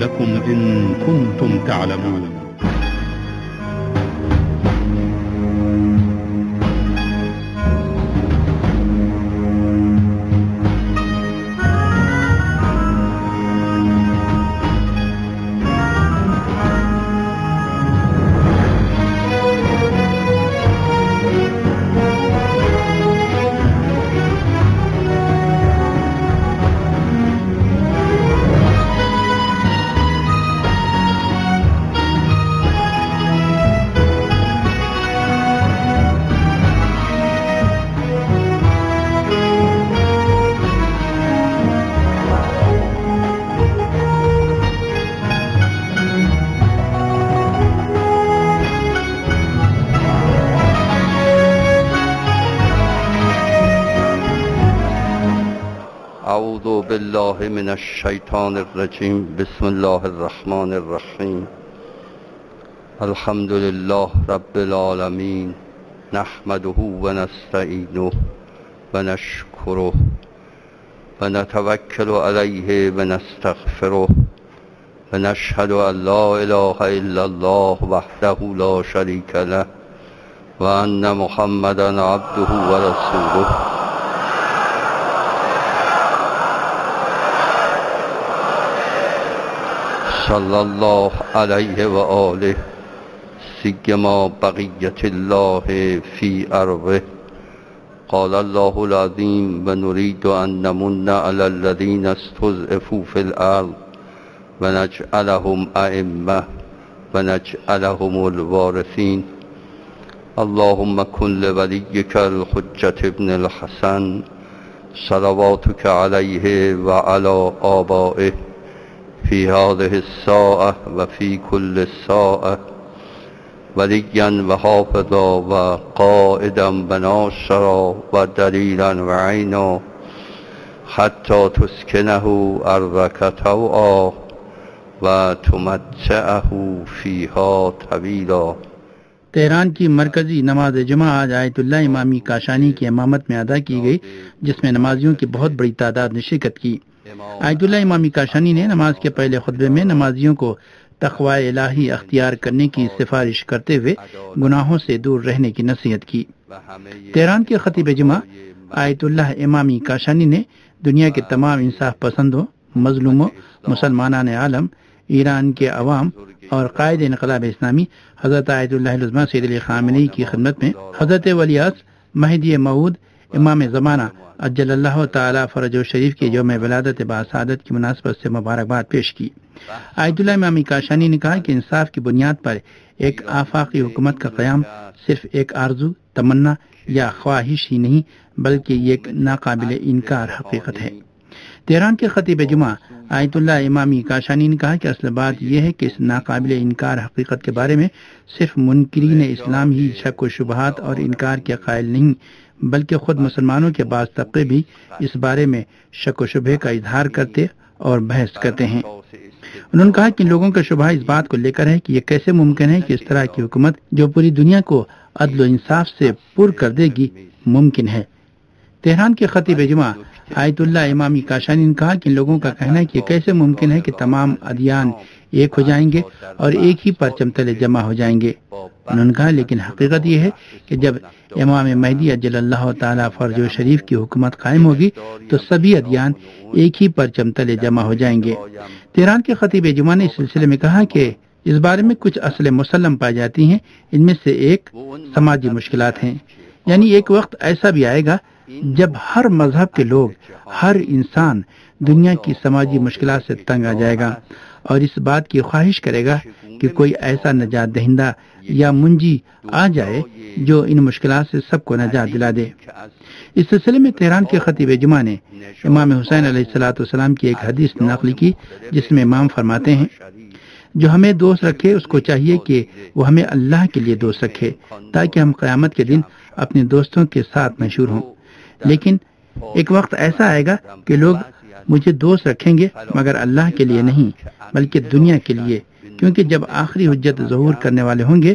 لكم إن كنتم تعلمون. اعوذ باللہ من الشیطان الرجیم. بسم اللہ الرحمن الرحیم. الحمد للہ رب العالمین. نحمده ونستعینه ونشکره ونتوکل علیه ونستغفره ونشهد ان لا اله الا الله وحده لا شریک له وان محمدا عبده ورسوله. صلی اللہ علیہ وآلہ سیما بقیت اللہ فی ارضہ. قال اللہ العظیم ونرید ان نمن علی الذین استضعفوا فی الارض ونجعلهم ائمة ونجعلهم الوارثین. اللهم كن لولیک الحجة ابن الحسن صلواتک علیہ وعلی آبائه في هذه الساعة وفي كل الساعة وليا وحافظا وقائدا وناصرا ودليلا وعينا حتى تسكنه أرضك طوعا وتمتعه فيها طويلا. تہران کی مرکزی نماز جمعہ آج آیت اللہ امامی کاشانی کی امامت میں ادا کی گئی، جس میں نمازیوں کی بہت بڑی تعداد نے شرکت کی. آیت اللہ امامی کاشانی نے نماز کے پہلے خطبے میں نمازیوں کو تقوی الہی اختیار کرنے کی سفارش کرتے ہوئے گناہوں سے دور رہنے کی نصیحت کی. تہران کے خطیب جمعہ آیت اللہ امامی کاشانی نے دنیا کے تمام انصاف پسندوں، مظلوموں، مسلمانان عالم، ایران کے عوام اور قائد انقلاب اسلامی حضرت آیت اللہ العظمہ سید علی خامنئی کی خدمت میں حضرت ولی عصر مہدی موعود امام زمانہ اجل اللہ تعالی فرج و شریف کے یوم ولادت باسعادت کی مناسبت سے مبارکباد پیش کی. آیت اللہ امامی کاشانی نے کہا کہ انصاف کی بنیاد پر ایک آفاقی حکومت کا قیام صرف ایک آرزو، تمنا یا خواہش ہی نہیں بلکہ یہ ایک ناقابل انکار حقیقت ہے. تہران کے خطیب جمعہ آیت اللہ امامی کاشانی نے کہا کہ اصل بات یہ ہے کہ اس ناقابل انکار حقیقت کے بارے میں صرف منکرین اسلام ہی شک و شبہات اور انکار کے قائل نہیں، بلکہ خود مسلمانوں کے بعض طبقے بھی اس بارے میں شک و شبہ کا اظہار کرتے اور بحث کرتے ہیں. انہوں نے کہا کہ لوگوں کا شبہ اس بات کو لے کر ہے کہ یہ کیسے ممکن ہے کہ اس طرح کی حکومت جو پوری دنیا کو عدل و انصاف سے پر کر دے گی ممکن ہے. تہران کے خطیب جمعہ آیت اللہ امامی کاشانی نے کہا کہ لوگوں کا کہنا ہے کہ کیسے ممکن ہے کہ تمام ادیان ایک ہو جائیں گے اور ایک ہی پرچم تلے جمع ہو جائیں گے. انہوں نے کہا لیکن حقیقت یہ ہے کہ جب امام مہدی اجل اللہ تعالی فرج و شریف کی حکومت قائم ہوگی تو سبھی ادیان ایک ہی پرچم تلے جمع ہو جائیں گے. تہران کے خطیب جمعہ نے اس سلسلے میں کہا کہ اس بارے میں کچھ اصل مسلم پائی جاتی ہیں. ان میں سے ایک سماجی مشکلات ہیں، یعنی ایک وقت ایسا بھی آئے گا جب ہر مذہب کے لوگ، ہر انسان دنیا کی سماجی مشکلات سے تنگ آ جائے گا اور اس بات کی خواہش کرے گا کہ کوئی ایسا نجات دہندہ یا منجی آ جائے جو ان مشکلات سے سب کو نجات دلا دے. اس سلسلے میں تہران کے خطیب جمعہ نے امام حسین علیہ السلام کی ایک حدیث نقل کی، جس میں امام فرماتے ہیں جو ہمیں دوست رکھے اس کو چاہیے کہ وہ ہمیں اللہ کے لیے دوست رکھے تاکہ ہم قیامت کے دن اپنے دوستوں کے ساتھ مشہور ہوں. لیکن ایک وقت ایسا آئے گا کہ لوگ مجھے دوست رکھیں گے مگر اللہ کے لیے نہیں بلکہ دنیا کے لیے، کیونکہ جب آخری حجت ظہور کرنے والے ہوں گے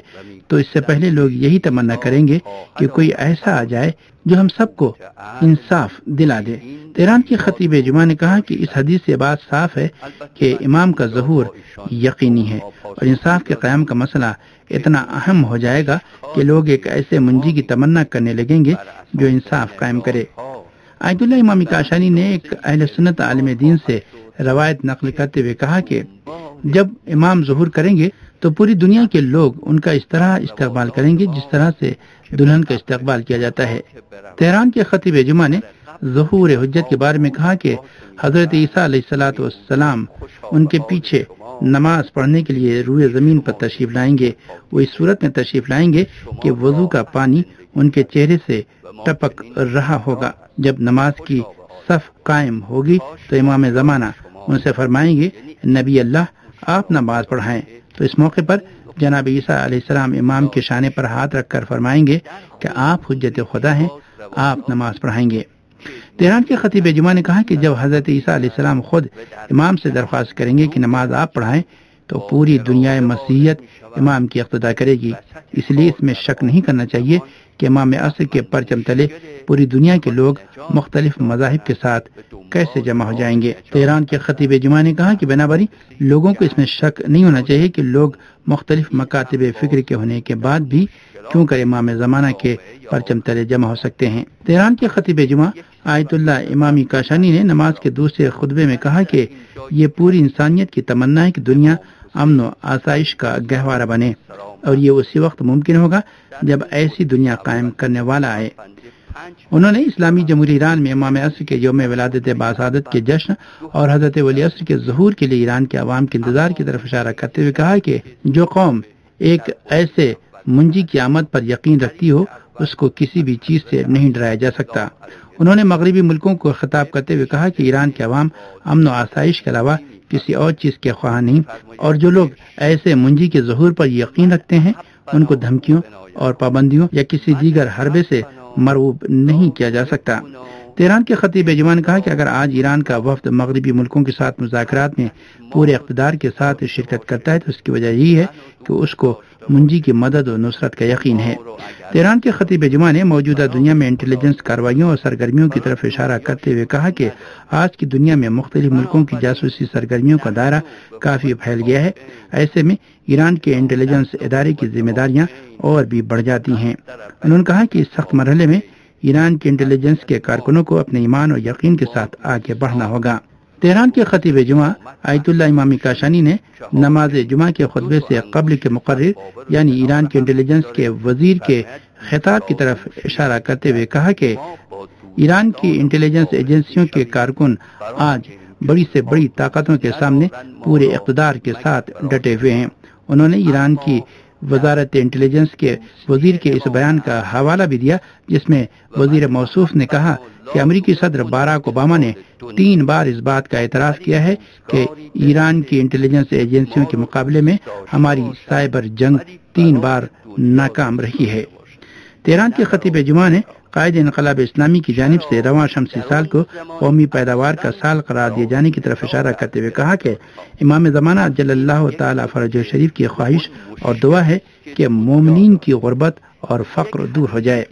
تو اس سے پہلے لوگ یہی تمنا کریں گے کہ کوئی ایسا آ جائے جو ہم سب کو انصاف دلا دے۔ تہران کی خطیب جمعہ نے کہا کہ اس حدیث سے بات صاف ہے کہ امام کا ظہور یقینی ہے اور انصاف کے قیام کا مسئلہ اتنا اہم ہو جائے گا کہ لوگ ایک ایسے منجی کی تمنا کرنے لگیں گے جو انصاف قائم کرے۔ آیت اللہ امامی کاشانی نے ایک اہل سنت عالم دین سے روایت نقل کرتے ہوئے کہا کہ جب امام ظہور کریں گے تو پوری دنیا کے لوگ ان کا اس طرح استقبال کریں گے جس طرح سے دلہن کا استقبال کیا جاتا ہے۔ تہران کے خطیب جمعہ نے ظہور حجت کے بارے میں کہا کہ حضرت عیسیٰ علیہ السلام ان کے پیچھے نماز پڑھنے کے لیے روئے زمین پر تشریف لائیں گے۔ وہ اس صورت میں تشریف لائیں گے کہ وضو کا پانی ان کے چہرے سے ٹپک رہا ہوگا۔ جب نماز کی صف قائم ہوگی تو امام زمانہ ان سے فرمائیں گے نبی اللہ آپ نماز پڑھائیں، تو اس موقع پر جناب عیسیٰ علیہ السلام امام کے شانے پر ہاتھ رکھ کر فرمائیں گے کہ آپ حجت خدا ہیں، آپ نماز پڑھائیں گے۔ تہران کے خطیب جمعہ نے کہا کہ جب حضرت عیسیٰ علیہ السلام خود امام سے درخواست کریں گے کہ نماز آپ پڑھائیں تو پوری دنیا مسیحیت امام کی اقتدا کرے گی۔ اس لیے اس میں شک نہیں کرنا چاہیے کہ امام عصر کے پرچم تلے پوری دنیا کے لوگ مختلف مذاہب کے ساتھ کیسے جمع ہو جائیں گے۔ تہران کے خطیب جمعہ نے کہا کہ بنابراً لوگوں کو اس میں شک نہیں ہونا چاہیے کہ لوگ مختلف مکاتب فکر کے ہونے کے بعد بھی کیوں کر امام زمانہ کے پرچم تلے جمع ہو سکتے ہیں۔ تہران کے خطیب جمعہ آیت اللہ امامی کاشانی نے نماز کے دوسرے خطبے میں کہا کہ یہ پوری انسانیت کی تمنا ہے کہ دنیا امن و آسائش کا گہوارہ بنے، اور یہ اسی وقت ممکن ہوگا جب ایسی دنیا قائم کرنے والا آئے۔ انہوں نے اسلامی جمہوریہ ایران میں امام عصر کے یوم ولادت باسعادت کے جشن اور حضرت ولی عصر کے ظہور کے لیے ایران کے عوام کے انتظار کی طرف اشارہ کرتے ہوئے کہا کہ جو قوم ایک ایسے منجی کی آمد پر یقین رکھتی ہو اس کو کسی بھی چیز سے نہیں ڈرایا جا سکتا۔ انہوں نے مغربی ملکوں کو خطاب کرتے ہوئے کہا کہ ایران کے عوام امن و آسائش کے علاوہ کسی اور چیز کے خواہاں نہیں، اور جو لوگ ایسے منجی کے ظہور پر یقین رکھتے ہیں ان کو دھمکیوں اور پابندیوں یا کسی دیگر حربے سے مرعوب نہیں کیا جا سکتا۔ تہران کے خطیب جمعہ نے کہا کہ اگر آج ایران کا وفد مغربی ملکوں کے ساتھ مذاکرات میں پورے اقتدار کے ساتھ شرکت کرتا ہے تو اس کی وجہ یہی ہے کہ اس کو منجی کی مدد و نصرت کا یقین ہے۔ تہران کے خطیب جمعہ نے موجودہ دنیا میں انٹیلیجنس کارروائیوں اور سرگرمیوں کی طرف اشارہ کرتے ہوئے کہا کہ آج کی دنیا میں مختلف ملکوں کی جاسوسی سرگرمیوں کا دائرہ کافی پھیل گیا ہے۔ ایسے میں ایران کے انٹیلیجنس ادارے کی ذمہ داریاں اور بھی بڑھ جاتی ہیں۔ انہوں نے کہا کہ اس سخت مرحلے میں ایران کے انٹیلیجنس کے کارکنوں کو اپنے ایمان اور یقین کے ساتھ آگے بڑھنا ہوگا۔ تہران کے خطیب جمعہ آیت اللہ امامی کاشانی نے نماز جمعہ کے خطبے سے قبل کے مقرر یعنی ایران کے انٹیلیجنس کے وزیر کے خطاب کی طرف اشارہ کرتے ہوئے کہا کہ ایران کی انٹیلیجنس ایجنسیوں کے کارکن آج بڑی سے بڑی طاقتوں کے سامنے پورے اقتدار کے ساتھ ڈٹے ہوئے ہیں۔ انہوں نے ایران کی وزارت انٹیلیجنس کے وزیر کے اس بیان کا حوالہ بھی دیا جس میں وزیر موصوف نے کہا کہ امریکی صدر باراک اوباما نے 3 بار اس بات کا اعتراف کیا ہے کہ ایران کی انٹیلیجنس ایجنسیوں کے مقابلے میں ہماری سائبر جنگ 3 بار ناکام رہی ہے۔ تہران کے خطیب جمعہ نے قائد انقلاب اسلامی کی جانب سے رواں شمسی سال کو قومی پیداوار کا سال قرار دیے جانے کی طرف اشارہ کرتے ہوئے کہا کہ امام زمانہ جل اللہ تعالی فرج شریف کی خواہش اور دعا ہے کہ مومنین کی غربت اور فقر دور ہو جائے۔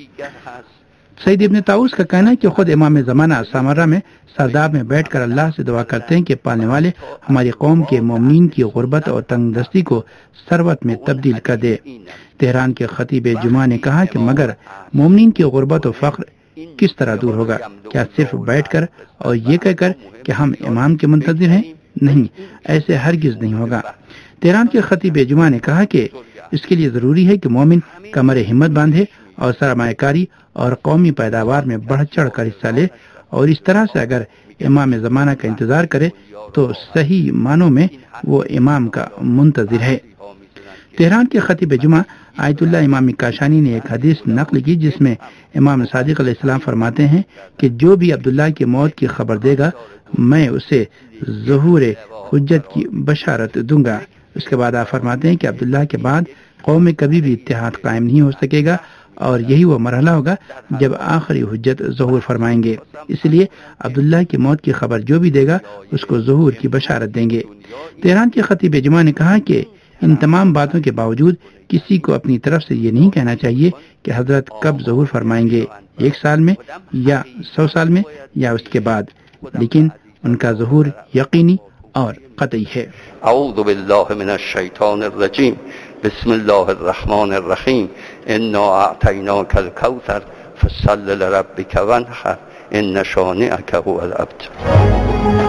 سید ابن طاؤس کا کہنا ہے کہ خود امام زمانہ سامرہ میں سرداب میں بیٹھ کر اللہ سے دعا کرتے ہیں کہ پالنے والے ہماری قوم کے مومنین کی غربت اور تنگ دستی کو ثروت میں تبدیل کر دے۔ تہران کے خطیب جمعہ نے کہا کہ مگر مومنین کی غربت و فقر کس طرح دور ہوگا؟ کیا صرف بیٹھ کر اور یہ کہہ کر کہ ہم امام کے منتظر ہیں؟ نہیں، ایسے ہرگز نہیں ہوگا۔ تہران کے خطیب جمعہ نے کہا کہ اس کے لیے ضروری ہے کہ مومن کمر ہمت باندھے اور سرمایہ کاری اور قومی پیداوار میں بڑھ چڑھ کر حصہ لے، اور اس طرح سے اگر امام زمانہ کا انتظار کرے تو صحیح معنوں میں وہ امام کا منتظر ہے۔ تہران کے خطیب جمعہ آیت اللہ امامی کاشانی نے ایک حدیث نقل کی جس میں امام صادق علیہ السلام فرماتے ہیں کہ جو بھی عبداللہ کی موت کی خبر دے گا میں اسے ظہور حجت کی بشارت دوں گا۔ اس کے بعد آپ فرماتے ہیں کہ عبداللہ کے بعد قوم میں کبھی بھی اتحاد قائم نہیں ہو سکے گا، اور یہی وہ مرحلہ ہوگا جب آخری حجت ظہور فرمائیں گے۔ اس لیے عبداللہ کی موت کی خبر جو بھی دے گا اس کو ظہور کی بشارت دیں گے۔ تہران کے خطیب جمعہ نے کہا کہ ان تمام باتوں کے باوجود کسی کو اپنی طرف سے یہ نہیں کہنا چاہیے کہ حضرت کب ظہور فرمائیں گے، 1 سال میں یا 100 سال میں یا اس کے بعد، لیکن ان کا ظہور یقینی اور قطعی ہے۔ اعوذ باللہ من الشیطان الرجیم، بسم اللہ الرحمن الرحیم، انا اعطیناک الکوثر فصل لربک وانحر ان شانئک هو الابتر۔